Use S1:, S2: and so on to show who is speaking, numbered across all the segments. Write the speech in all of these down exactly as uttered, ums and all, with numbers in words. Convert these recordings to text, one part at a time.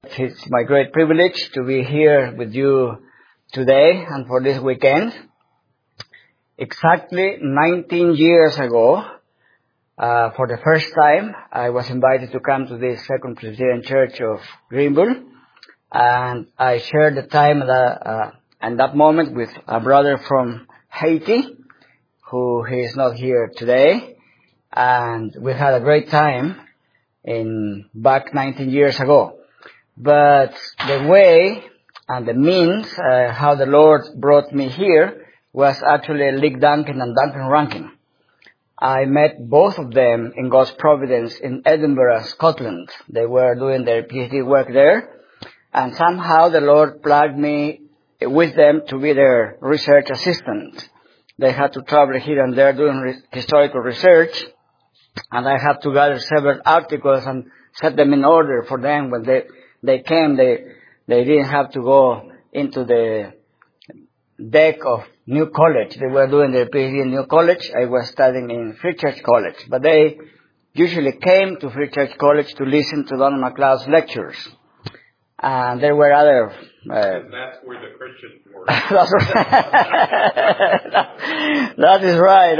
S1: It's my great privilege to be here with you today and for this weekend. Exactly nineteen years ago, uh, for the first time, I was invited to come to this Second Presbyterian Church of Greenville, and I shared the time that, uh, and that moment with a brother from Haiti, who he is not here today, and we had a great time in back nineteen years ago. But the way and the means uh, how the Lord brought me here was actually Lick Duncan and Duncan Rankin. I met both of them in God's providence in Edinburgh, Scotland. They were doing their PhD work there, and somehow the Lord plugged me with them to be their research assistant. They had to travel here and there doing re- historical research, and I had to gather several articles and set them in order for them when they They came, they, they didn't have to go into the deck of New College. They were doing their PhD in New College. I was studying in Free Church College. But they usually came to Free Church College to listen to Donald MacLeod's lectures. And there were other... Uh,
S2: and that's where the Christians were.
S1: That's right. That is right.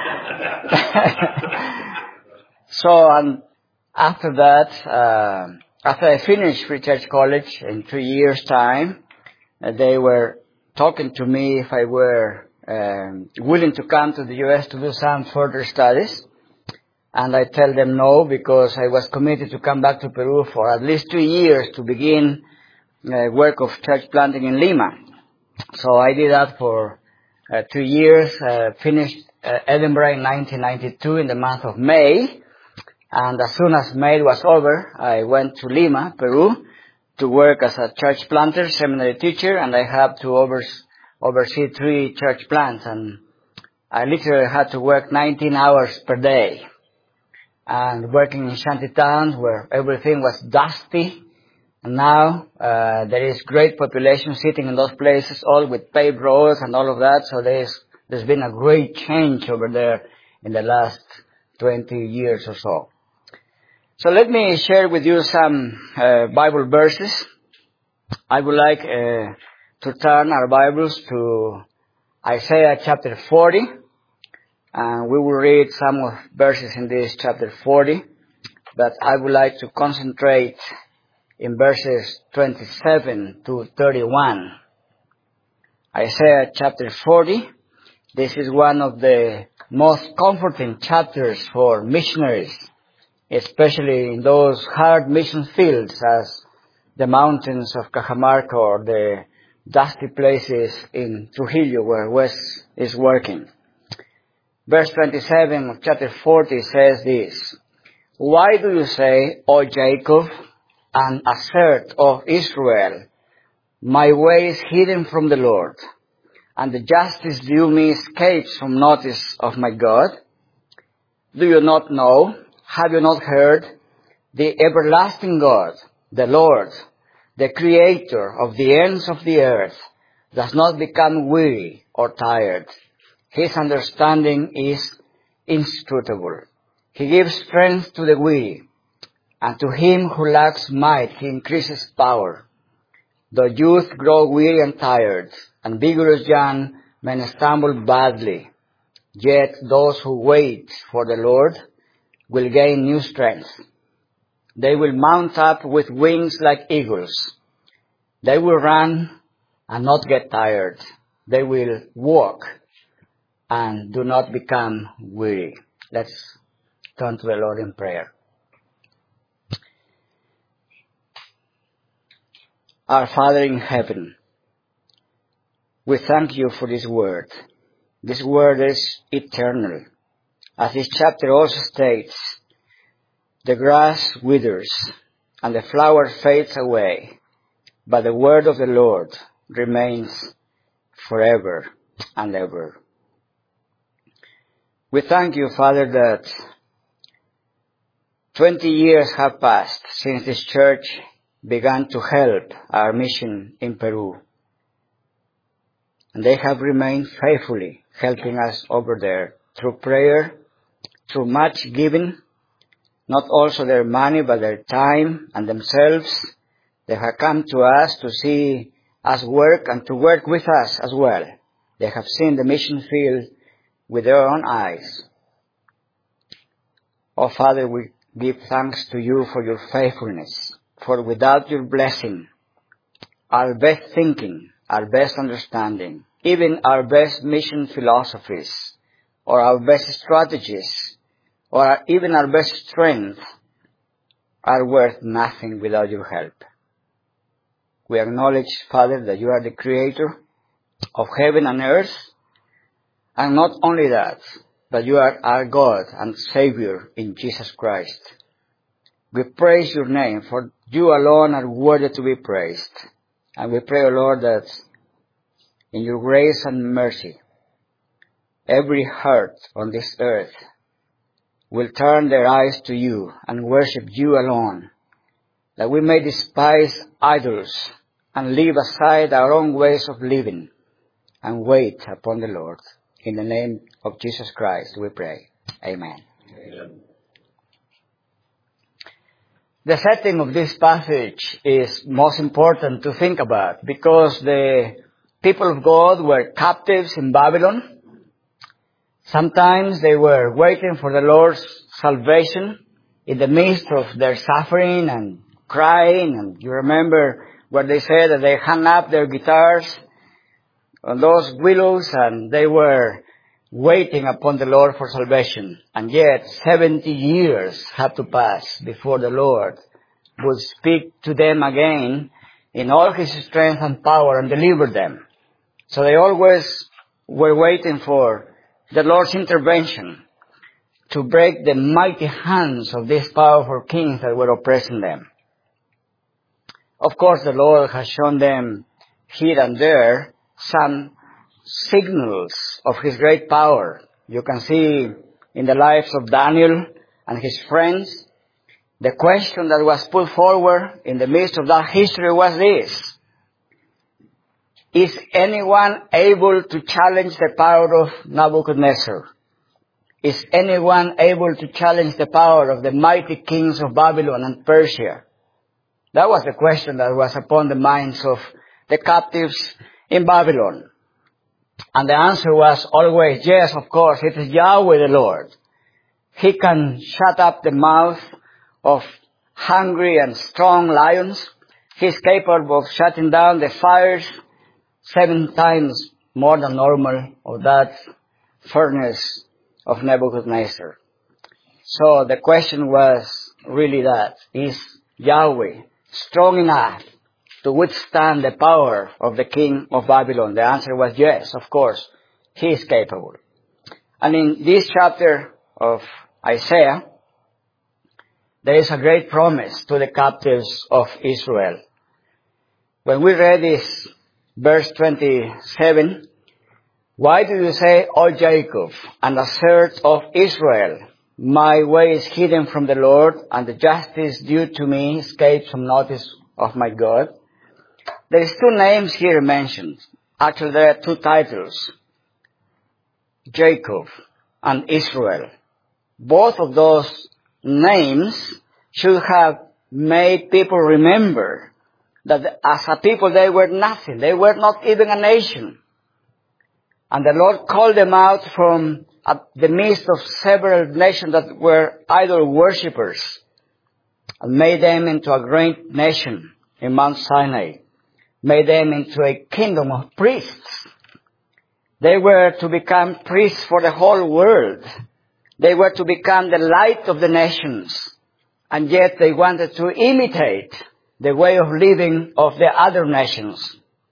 S1: So, um, after that... Uh, After I finished Free Church College in three years' time, uh, they were talking to me if I were um, willing to come to the U S to do some further studies. And I tell them no, because I was committed to come back to Peru for at least two years to begin uh, work of church planting in Lima. So I did that for uh, two years, uh, finished uh, Edinburgh in nineteen ninety-two in the month of May. And as soon as May was over, I went to Lima, Peru, to work as a church planter, seminary teacher, and I had to overs- oversee three church plants. And I literally had to work nineteen hours per day. And working in shanty towns where everything was dusty. And now uh, there is great population sitting in those places, all with paved roads and all of that. So there's there's been a great change over there in the last twenty years or so. So let me share with you some uh, Bible verses. I would like uh, to turn our Bibles to Isaiah chapter forty. And we will read some of verses in this chapter forty. But I would like to concentrate in verses twenty-seven to thirty-one. Isaiah chapter forty. This is one of the most comforting chapters for missionaries, especially in those hard mission fields as the mountains of Cajamarca or the dusty places in Trujillo where Wes is working. Verse twenty-seven of chapter forty says this: "Why do you say, O Jacob, and assert, O Israel, my way is hidden from the Lord, and the justice due me escapes from notice of my God? Do you not know? Have you not heard? The everlasting God, the Lord, the Creator of the ends of the earth, does not become weary or tired. His understanding is inscrutable. He gives strength to the weary, and to him who lacks might he increases power. The youth grow weary and tired, and vigorous young men stumble badly. Yet those who wait for the Lord will gain new strength. They will mount up with wings like eagles. They will run and not get tired. They will walk and do not become weary." Let's turn to the Lord in prayer. Our Father in heaven, we thank you for this word. This word is eternal. As this chapter also states, the grass withers and the flower fades away, but the word of the Lord remains forever and ever. We thank you, Father, that twenty years have passed since this church began to help our mission in Peru. And they have remained faithfully helping us over there through prayer, through much giving, not also their money, but their time and themselves They have come to us to see us work and to work with us as well. They have seen the mission field with their own eyes. Oh, Father, we give thanks to you for your faithfulness, for without your blessing, our best thinking, our best understanding, even our best mission philosophies, or our best strategies, or our, even our best strength, are worth nothing without your help. We acknowledge, Father, that you are the creator of heaven and earth, and not only that, but you are our God and Savior in Jesus Christ. We praise your name, for you alone are worthy to be praised. And we pray, O Lord, that in your grace and mercy, every heart on this earth will turn their eyes to you and worship you alone, that we may despise idols and leave aside our own ways of living and wait upon the Lord. In the name of Jesus Christ we pray. Amen.
S2: Amen.
S1: The setting of this passage is most important to think about because the people of God were captives in Babylon. Sometimes they were waiting for the Lord's salvation in the midst of their suffering and crying. And you remember where they said that they hung up their guitars on those willows and they were waiting upon the Lord for salvation. And yet seventy years had to pass before the Lord would speak to them again in all his strength and power and deliver them. So they always were waiting for the Lord's intervention to break the mighty hands of these powerful kings that were oppressing them. Of course, the Lord has shown them here and there some signals of his great power. You can see in the lives of Daniel and his friends, the question that was put forward in the midst of that history was this: is anyone able to challenge the power of Nebuchadnezzar? Is anyone able to challenge the power of the mighty kings of Babylon and Persia? That was the question that was upon the minds of the captives in Babylon. And the answer was always, yes, of course, it is Yahweh the Lord. He can shut up the mouth of hungry and strong lions. He is capable of shutting down the fires seven times more than normal of that furnace of Nebuchadnezzar. So the question was really that: is Yahweh strong enough to withstand the power of the king of Babylon? The answer was yes, of course, he is capable. And in this chapter of Isaiah, there is a great promise to the captives of Israel. When we read this verse twenty-seven, why do you say, O Jacob, and assert of Israel, my way is hidden from the Lord, and the justice due to me escapes from notice of my God? There is two names here mentioned. Actually, there are two titles, Jacob and Israel. Both of those names should have made people remember that as a people they were nothing. They were not even a nation. And the Lord called them out from the midst of several nations that were idol worshippers and made them into a great nation in Mount Sinai. Made them into a kingdom of priests. They were to become priests for the whole world. They were to become the light of the nations. And yet they wanted to imitate the way of living of the other nations.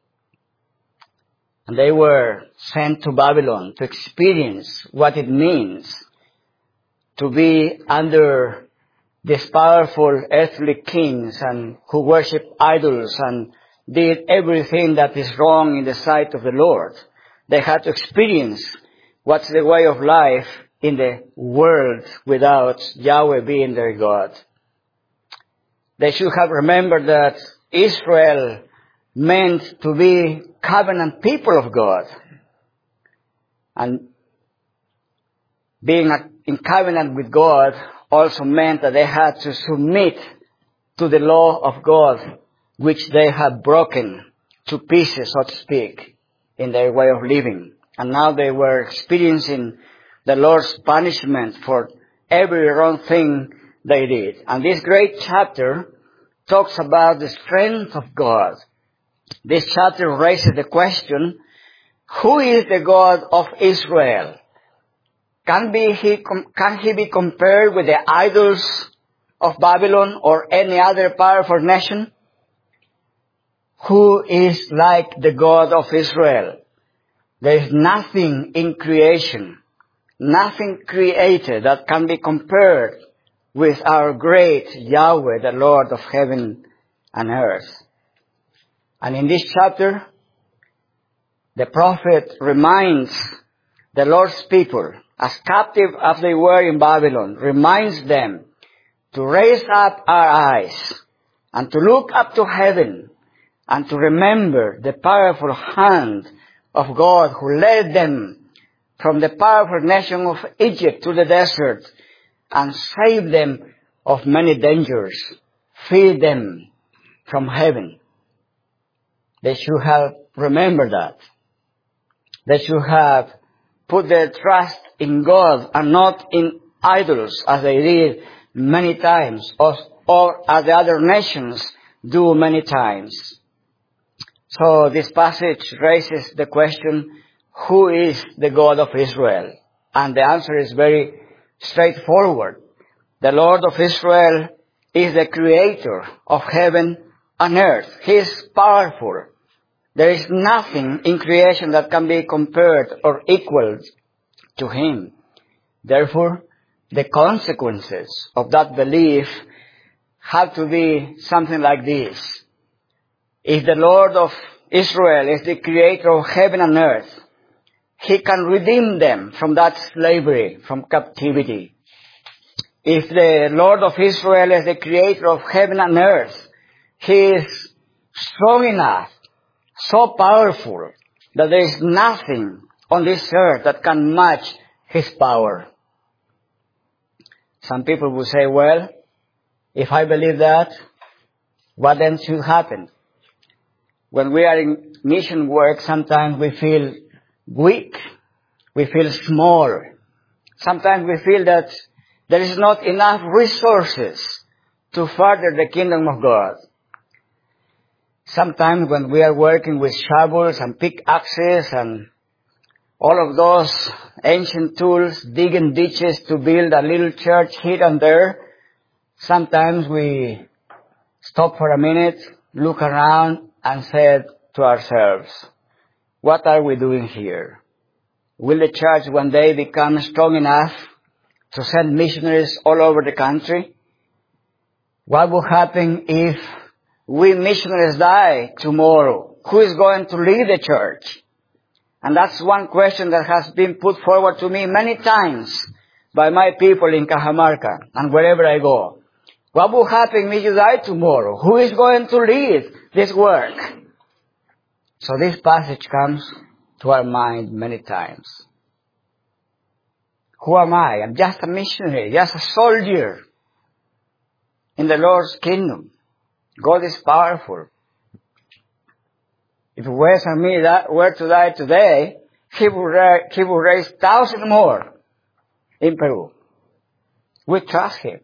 S1: And they were sent to Babylon to experience what it means to be under these powerful earthly kings and who worship idols and did everything that is wrong in the sight of the Lord. They had to experience what's the way of life in the world without Yahweh being their God. They should have remembered that Israel meant to be covenant people of God. And being in covenant with God also meant that they had to submit to the law of God which they have broken to pieces, so to speak, in their way of living. And now they were experiencing the Lord's punishment for every wrong thing they did. And this great chapter talks about the strength of God. This chapter raises the question, who is the God of Israel? Can be he, can he be compared with the idols of Babylon or any other powerful nation? Who is like the God of Israel? There is nothing in creation, nothing created that can be compared with our great Yahweh, the Lord of heaven and earth. And in this chapter, the prophet reminds the Lord's people, as captive as they were in Babylon, reminds them to raise up our eyes and to look up to heaven and to remember the powerful hand of God who led them from the powerful nation of Egypt to the desert and saved them of many dangers, feed them from heaven. They should have remembered that. They should have put their trust in God and not in idols as they did many times, or, or as the other nations do many times. So this passage raises the question, who is the God of Israel? And the answer is very straightforward. The Lord of Israel is the creator of heaven and earth. He is powerful. There is nothing in creation that can be compared or equaled to him. Therefore, the consequences of that belief have to be something like this. If the Lord of Israel is the creator of heaven and earth, he can redeem them from that slavery, from captivity. If the Lord of Israel is the creator of heaven and earth, he is strong enough, so powerful, that there is nothing on this earth that can match his power. Some people will say, well, if I believe that, what then should happen? When we are in mission work, sometimes we feel weak. We feel small. Sometimes we feel that there is not enough resources to further the kingdom of God. Sometimes when we are working with shovels and pickaxes and all of those ancient tools, digging ditches to build a little church here and there, sometimes we stop for a minute, look around, and say to ourselves, what are we doing here? Will the church one day become strong enough to send missionaries all over the country? What will happen if we missionaries die tomorrow? Who is going to lead the church? And that's one question that has been put forward to me many times by my people in Cajamarca and wherever I go. What will happen if you die tomorrow? Who is going to lead this work? So this passage comes to our mind many times. Who am I? I'm just a missionary, just a soldier in the Lord's kingdom. God is powerful. If Wes and me that were to die today, he will, ra- he will raise thousands more in Peru. We trust him.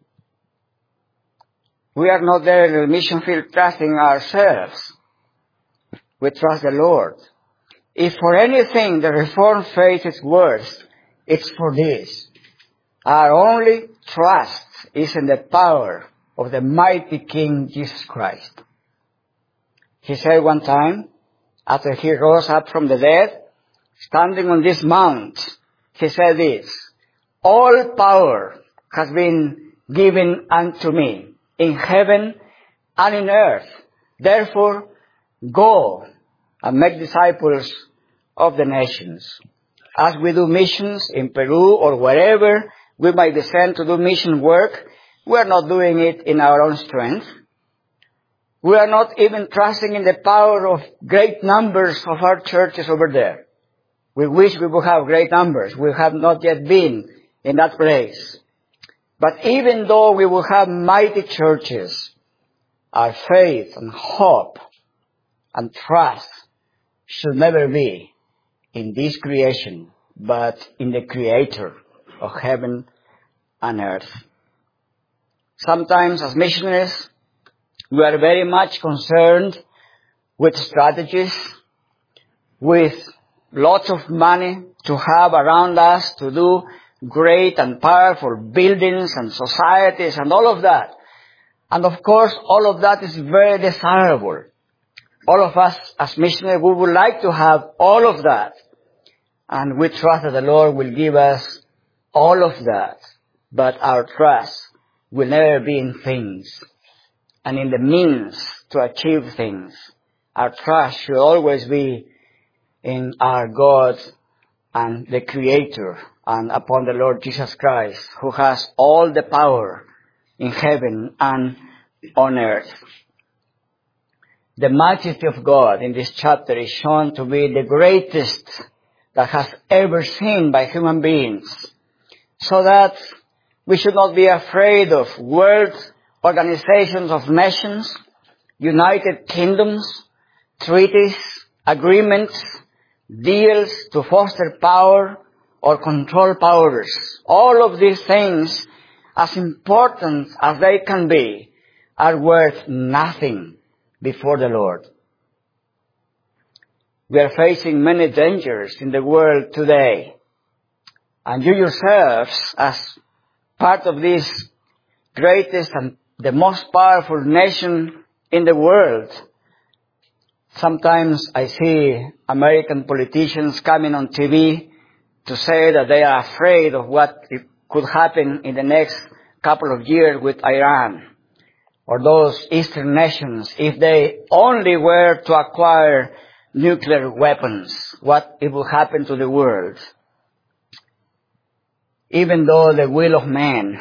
S1: We are not there in the mission field trusting ourselves. We trust the Lord. If for anything the Reformed faith is worth, it's for this. Our only trust is in the power of the mighty King Jesus Christ. He said one time, after he rose up from the dead, standing on this mount, he said this, all power has been given unto me in heaven and in earth. Therefore, go and make disciples of the nations. As we do missions in Peru or wherever we might be sent to do mission work, we are not doing it in our own strength. We are not even trusting in the power of great numbers of our churches over there. We wish we would have great numbers. We have not yet been in that place. But even though we will have mighty churches, our faith and hope and trust should never be in this creation, but in the Creator of heaven and earth. Sometimes as missionaries, we are very much concerned with strategies, with lots of money to have around us to do great and powerful buildings and societies and all of that. And of course, all of that is very desirable. All of us as missionaries, we would like to have all of that. And we trust that the Lord will give us all of that. But our trust will never be in things and in the means to achieve things. Our trust should always be in our God and the Creator and upon the Lord Jesus Christ, who has all the power in heaven and on earth. The majesty of God in this chapter is shown to be the greatest that has ever seen by human beings, so that we should not be afraid of world organizations of nations, united kingdoms, treaties, agreements, deals to foster power or control powers. All of these things, as important as they can be, are worth nothing before the Lord. We are facing many dangers in the world today. And you yourselves, as part of this greatest and the most powerful nation in the world, sometimes I see American politicians coming on T V to say that they are afraid of what could happen in the next couple of years with Iran or those Eastern nations if they only were to acquire nuclear weapons, what it will happen to the world. Even though the will of man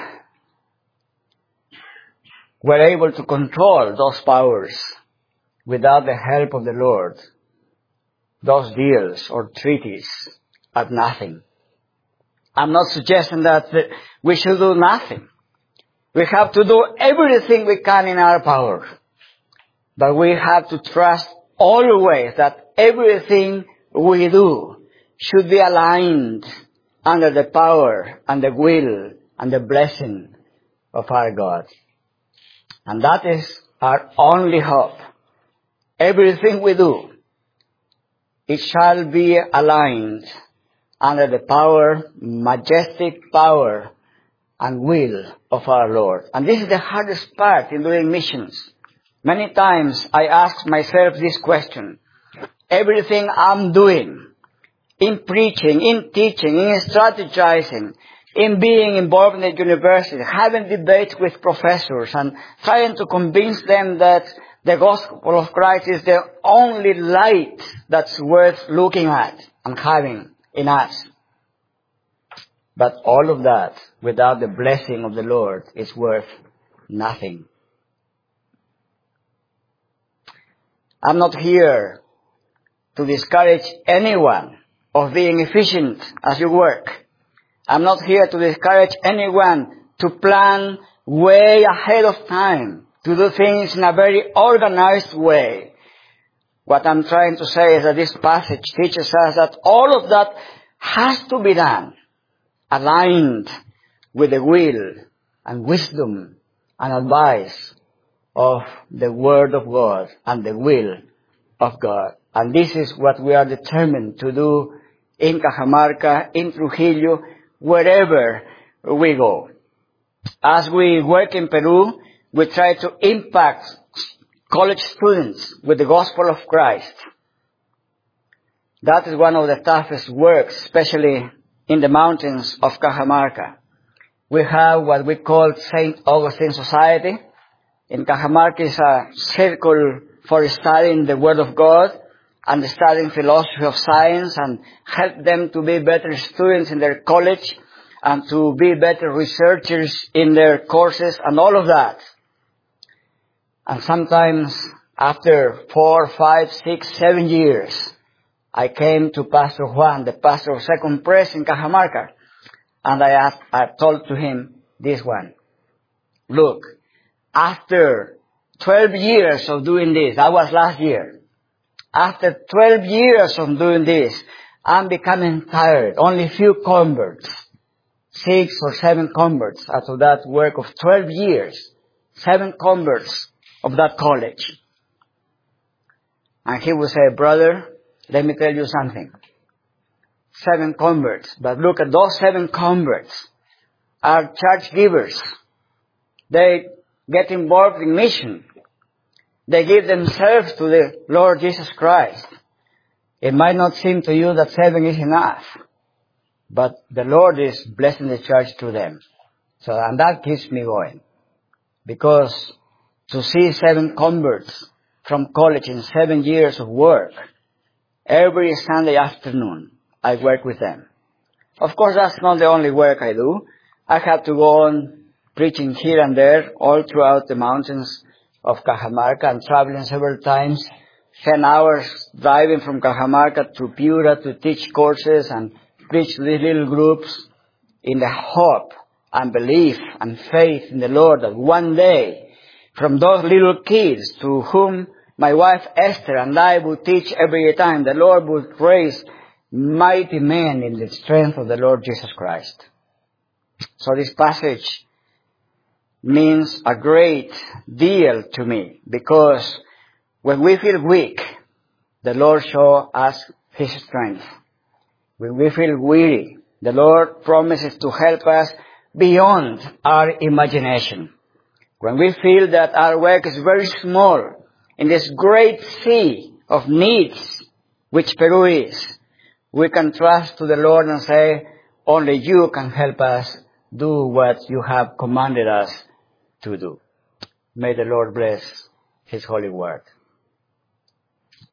S1: were able to control those powers without the help of the Lord, those deals or treaties are nothing. I'm not suggesting that we should do nothing. We have to do everything we can in our power. But we have to trust always that everything we do should be aligned under the power and the will and the blessing of our God. And that is our only hope. Everything we do, it shall be aligned under the power, majestic power and will of our Lord. And this is the hardest part in doing missions. Many times I ask myself this question. Everything I'm doing, in preaching, in teaching, in strategizing, in being involved in the university, having debates with professors and trying to convince them that the gospel of Christ is the only light that's worth looking at and having in us. But all of that, without the blessing of the Lord, is worth nothing. I'm not here to discourage anyone of being efficient as you work. I'm not here to discourage anyone to plan way ahead of time, to do things in a very organized way. What I'm trying to say is that this passage teaches us that all of that has to be done, aligned with the will and wisdom and advice of the Word of God and the will of God. And this is what we are determined to do in Cajamarca, in Trujillo, wherever we go. As we work in Peru, we try to impact college students with the gospel of Christ. That is one of the toughest works, especially in the mountains of Cajamarca. We have what we call Saint Augustine Society. In Cajamarca is a circle for studying the Word of God and studying philosophy of science and help them to be better students in their college and to be better researchers in their courses and all of that. And sometimes after four, five, six, seven years, I came to Pastor Juan, the pastor of Second Pres in Cajamarca, and I asked, I told to him this one. Look, after twelve years of doing this. That was last year. After twelve years of doing this, I'm becoming tired. Only a few converts. Six or seven converts out of that work of twelve years. Seven converts of that college. And he would say, brother, let me tell you something. Seven converts. But look at those seven converts are church givers. They get involved in mission. They give themselves to the Lord Jesus Christ. It might not seem to you that seven is enough, but the Lord is blessing the church through them. So, and that keeps me going. Because to see seven converts from college in seven years of work, every Sunday afternoon, I work with them. Of course, that's not the only work I do. I have to go on preaching here and there, all throughout the mountains of Cajamarca, and traveling several times, ten hours driving from Cajamarca to Piura to teach courses and preach to these little groups in the hope and belief and faith in the Lord that one day, from those little kids to whom my wife Esther and I would teach every time, the Lord would raise mighty men in the strength of the Lord Jesus Christ. So this passage means a great deal to me, because when we feel weak, the Lord shows us His strength. When we feel weary, the Lord promises to help us beyond our imagination. When we feel that our work is very small in this great sea of needs, which Peru is, we can trust to the Lord and say, only you can help us do what you have commanded us to do. May the Lord bless His holy word.